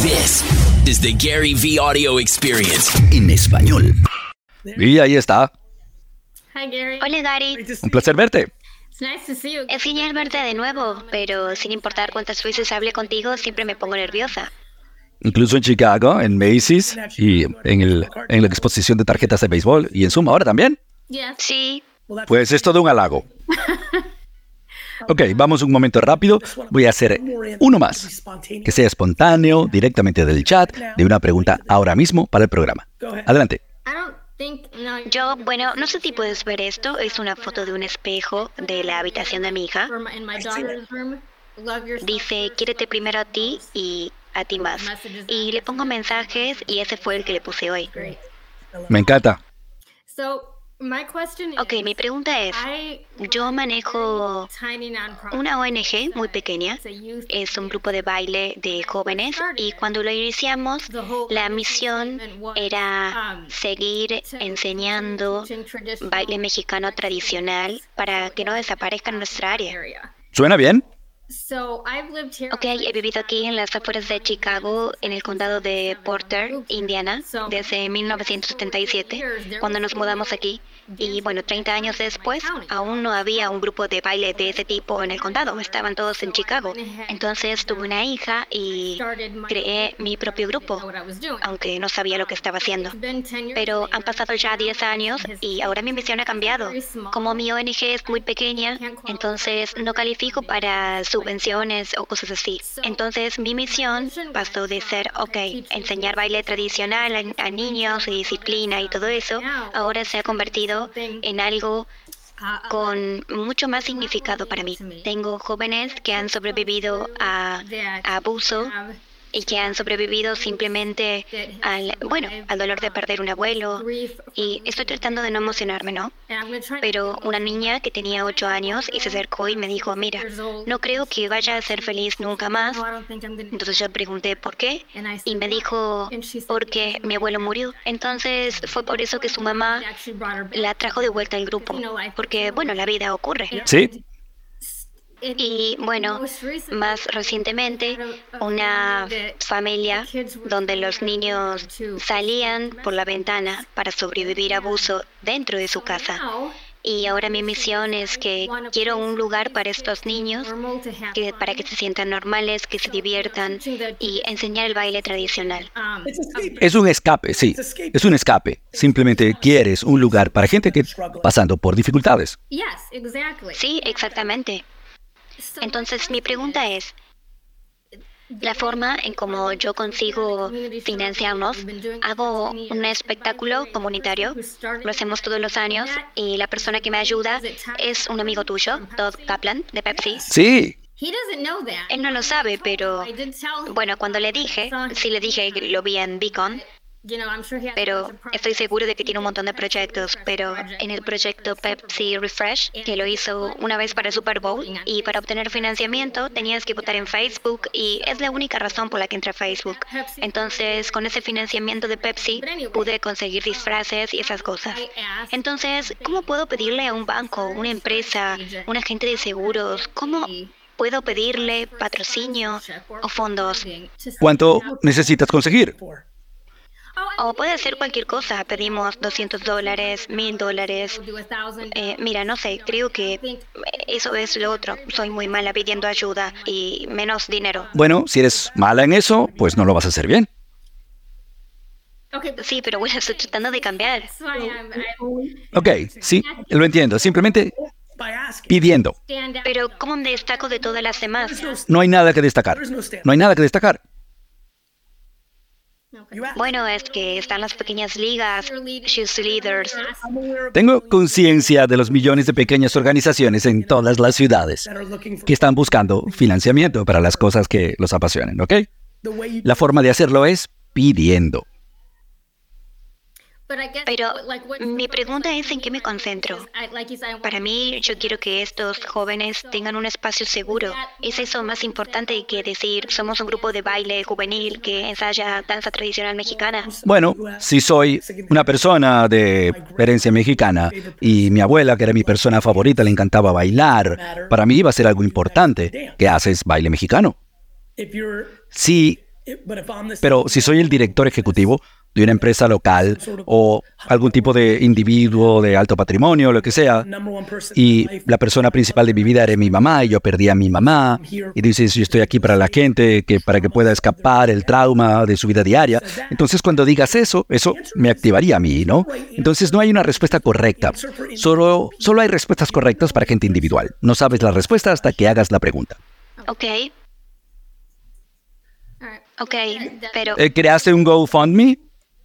This is the Gary V Audio Experience en español. Y ahí está. Hi, Gary. Hola Gary, Un placer verte. It's nice to see you. es genial verte de nuevo, pero sin importar cuántas veces hable contigo, siempre me pongo nerviosa. Incluso en Chicago, en Macy's y en la exposición de tarjetas de béisbol y en Zoom ahora también. Yes. Sí, Pues es todo un halago. Ok, vamos un momento rápido. Voy a hacer uno más, que sea espontáneo, directamente del chat, de una pregunta ahora mismo para el programa. Adelante. I don't think. No. bueno, no sé si puedes ver esto, es una foto de un espejo de la habitación de mi hija. In my daughter's room. Love yourself. Dice, quiérete primero a ti y a ti más. Y le pongo mensajes y ese fue el que le puse hoy. Great. Me encanta. So my question is. Ok, mi pregunta es, yo manejo Tiny nonprofit. una ONG muy pequeña, It's a youth. es un grupo de baile de jóvenes y cuando lo iniciamos, la misión era seguir enseñando baile mexicano tradicional para que no desaparezca en nuestra área. Area. ¿Suena bien? So I've lived here. Ok, he vivido aquí en las afueras de Chicago, en el condado de Porter, Indiana, desde 1977, cuando nos mudamos aquí. Y bueno, 30 años después, aún no había un grupo de baile de ese tipo en el condado, estaban todos en Chicago. Entonces tuve una hija y creé mi propio grupo, What I was doing. aunque no sabía lo que estaba haciendo. It's been 10 years. Pero han pasado ya 10 años y ahora mi misión ha cambiado. Como mi ONG es muy pequeña, entonces no califico para subvenciones o cosas así. Entonces mi misión pasó de ser, enseñar baile tradicional a niños y disciplina y todo eso, ahora se ha convertido en algo con mucho más significado para mí. Tengo jóvenes que han sobrevivido a abuso y que han sobrevivido simplemente al dolor de perder un abuelo. Y estoy tratando de no emocionarme, ¿no? And I'm gonna try. Pero una niña que tenía 8 años y se acercó y me dijo, mira, no creo que vaya a ser feliz nunca más. No, I don't think I'm gonna. Entonces yo pregunté por qué y me dijo, porque mi abuelo murió. Entonces fue por eso que su mamá Actually brought her back. la trajo de vuelta al grupo, porque bueno, la vida ocurre. Sí. Y bueno, más recientemente, una familia donde los niños salían por la ventana para sobrevivir a abuso dentro de su casa. Y ahora mi misión es que quiero un lugar para estos niños, para que se sientan normales, que se diviertan y enseñar el baile tradicional. Es un escape, sí. Es un escape. Simplemente quieres un lugar para gente que pasando por dificultades. Yes, exactly. Sí, exactamente. Entonces mi pregunta es, la forma en cómo yo consigo financiarnos, hago un espectáculo comunitario, lo hacemos todos los años y la persona que me ayuda es un amigo tuyo, Todd Kaplan, de Pepsi. Sí. He doesn't know that. Él no lo sabe, pero I did tell him. bueno, cuando le dije, sí le dije que lo vi en Beacon, You know, I'm sure he has pero lots of estoy seguro de que tiene un montón de proyectos, pero en el proyecto Pepsi Refresh, que lo hizo una vez para el Super Bowl, y para obtener financiamiento tenías que votar en Facebook, y es la única razón por la que entré a Facebook. Entonces, con ese financiamiento de Pepsi, pude conseguir disfraces y esas cosas. Entonces, ¿cómo puedo pedirle a un banco, una empresa, un agente de seguros, cómo puedo pedirle patrocinio o fondos? ¿Cuánto necesitas conseguir? O puede ser cualquier cosa. Pedimos $200, $1,000. do 1,000. Mira, no sé, creo que eso es lo otro. Soy muy mala pidiendo ayuda y menos dinero. Bueno, si eres mala en eso, pues no lo vas a hacer bien. Okay, but Sí, pero bueno, estoy tratando de cambiar. that's why I'm Ok, sí, lo entiendo. Simplemente pidiendo. stand out. Pero ¿cómo me destaco de todas las demás? No hay nada que destacar. No hay nada que destacar. Bueno, es que están las pequeñas ligas, Shoes Leaders. Tengo conciencia de los millones de pequeñas organizaciones en todas las ciudades que están buscando financiamiento para las cosas que los apasionan, ¿ok? La forma de hacerlo es pidiendo. But I guess, Pero like, what, mi pregunta es en qué me concentro. like you said, I want Para mí, yo quiero que estos jóvenes tengan un espacio seguro. Es eso más importante que decir, somos un grupo de baile juvenil que ensaya danza tradicional mexicana. Bueno, si soy una persona de herencia mexicana y mi abuela, que era mi persona favorita, le encantaba bailar, para mí iba a ser algo importante que haces baile mexicano. Si Pero si soy el director ejecutivo de una empresa local o algún tipo de individuo de alto patrimonio, lo que sea, y la persona principal de mi vida era mi mamá y yo perdí a mi mamá, y dices, yo estoy aquí para la gente, para que pueda escapar el trauma de su vida diaria, entonces cuando digas eso me activaría a mí, ¿no? Entonces no hay una respuesta correcta, solo hay respuestas correctas para gente individual. No sabes la respuesta hasta que hagas la pregunta. Ok, pero ¿Creaste un GoFundMe?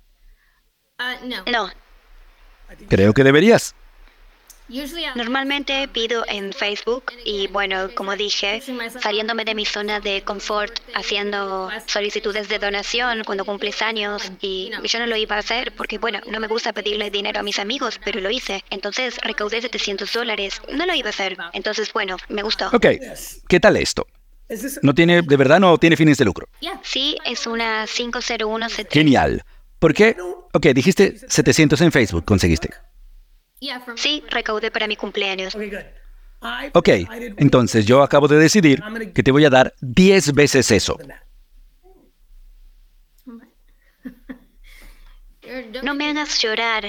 no. Creo que deberías. Normalmente pido en Facebook y bueno, como dije, saliéndome de mi zona de confort, haciendo solicitudes de donación cuando cumples años y yo no lo iba a hacer porque bueno, no me gusta pedirle dinero a mis amigos, pero lo hice. Entonces recaudé $700. No lo iba a hacer. Entonces bueno, me gustó. Ok, ¿qué tal esto? De verdad no tiene fines de lucro. Sí, es una 50170. Genial. ¿Por qué? Ok, dijiste 700 en Facebook, conseguiste. Sí, recaudé para mi cumpleaños. Ok, entonces yo acabo de decidir que te voy a dar 10 veces eso. No me hagas llorar.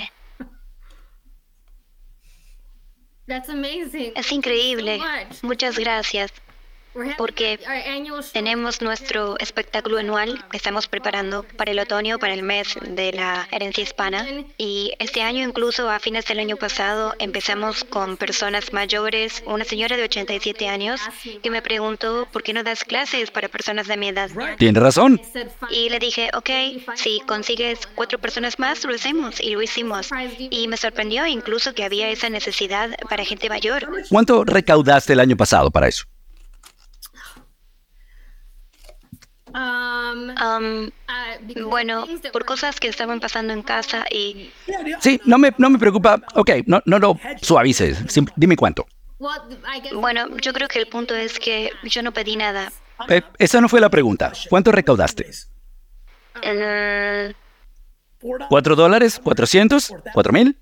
Es increíble. Muchas gracias. Porque tenemos nuestro espectáculo anual que estamos preparando para el otoño, para el mes de la herencia hispana. Y este año, incluso a fines del año pasado, empezamos con personas mayores, una señora de 87 años que me preguntó ¿por qué no das clases para personas de mi edad? Tienes razón. Y le dije, ok, si consigues 4 personas más, lo hacemos. Y lo hicimos. Y me sorprendió incluso que había esa necesidad para gente mayor. ¿Cuánto recaudaste el año pasado para eso? Bueno, por cosas que estaban pasando en casa y... Sí, no me preocupa. Ok, no lo suavices. Dime cuánto. Bueno, yo creo que el punto es que yo no pedí nada. Esa no fue la pregunta. ¿Cuánto recaudaste? Eh, $4, $400, $4,000.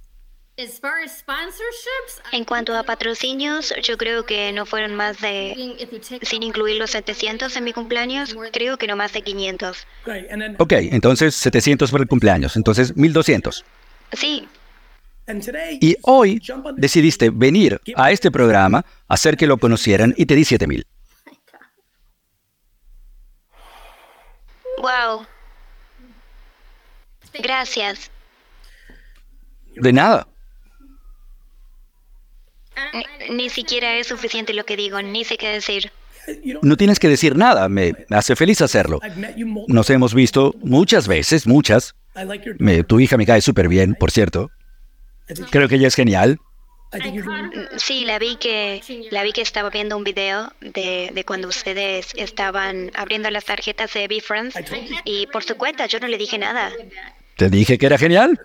En cuanto a patrocinios, yo creo que no fueron más de, sin incluir los 700 en mi cumpleaños, creo que no más de 500. Ok, entonces 700 por el cumpleaños, entonces 1,200. Sí, Y hoy decidiste venir a este programa, hacer que lo conocieran y te di 7,000. wow. Gracias. De nada. Ni siquiera es suficiente lo que digo, ni sé qué decir. No tienes que decir nada, me hace feliz hacerlo. Nos hemos visto muchas veces, muchas. Tu hija me cae súper bien, por cierto. Creo que ella es genial. Sí, la vi que estaba viendo un video de cuando ustedes estaban abriendo las tarjetas de BeFriends y por su cuenta yo no le dije nada. Te dije que era genial.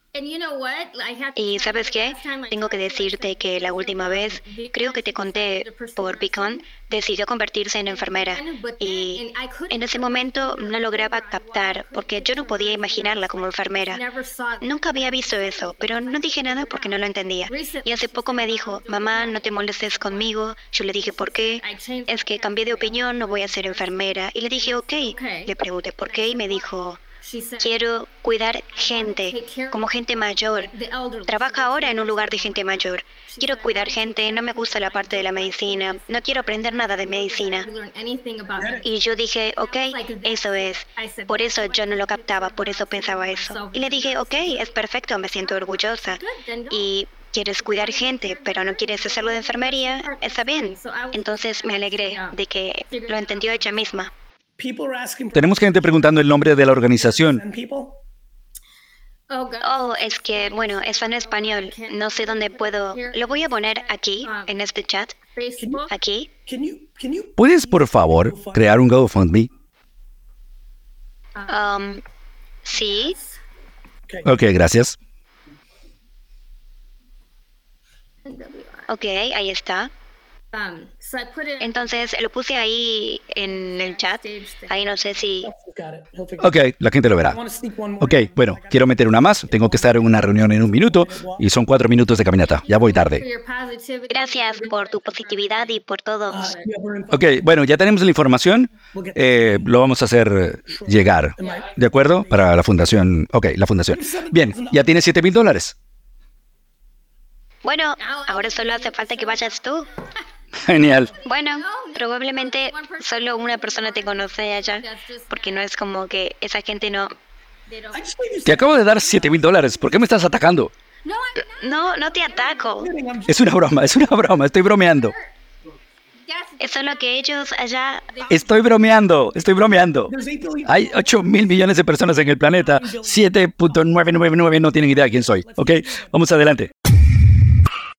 Y ¿sabes qué? Tengo que decirte que la última vez, creo que te conté por Beacon, decidió convertirse en enfermera. Y en ese momento no lograba captar, porque yo no podía imaginarla como enfermera. Nunca había visto eso, pero no dije nada porque no lo entendía. Y hace poco me dijo, mamá, no te molestes conmigo. Yo le dije, ¿por qué? Es que cambié de opinión, no voy a ser enfermera. Y le dije, ok. Le pregunté, ¿por qué? Y me dijo... Quiero cuidar gente, como gente mayor. Trabaja ahora en un lugar de gente mayor. Quiero cuidar gente, no me gusta la parte de la medicina, no quiero aprender nada de medicina. Y yo dije, ok, eso es. Por eso yo no lo captaba, por eso pensaba eso. Y le dije, ok, es perfecto, me siento orgullosa. Y quieres cuidar gente, pero no quieres hacerlo de enfermería, está bien. Entonces me alegré de que lo entendió ella misma. Tenemos gente preguntando el nombre de la organización. Oh, es que, bueno, está en español. No sé dónde puedo. Lo voy a poner aquí, en este chat. Aquí. ¿Puedes, por favor, crear un GoFundMe? Sí. Ok, gracias. Ok, ahí está. Entonces lo puse ahí en el chat. Ahí no sé si... Ok, la gente lo verá. Ok, bueno, quiero meter una más. Tengo que estar en una reunión en 1 minuto y son 4 minutos de caminata. Ya voy tarde. Gracias por tu positividad y por todo. Ok, bueno, ya tenemos la información. Lo vamos a hacer llegar. ¿De acuerdo? Para la fundación. Ok, la fundación. Bien, ya tienes $7,000. Bueno, ahora solo hace falta que vayas tú. Genial. Bueno, probablemente solo una persona te conoce allá, porque no es como que esa gente no... Te acabo de dar $7,000. ¿Por qué me estás atacando? No te ataco. Es una broma, estoy bromeando. Es solo que ellos allá... Estoy bromeando. Hay 8,000 millones de personas en el planeta. 7.999 no tienen idea de quién soy. Ok, vamos adelante.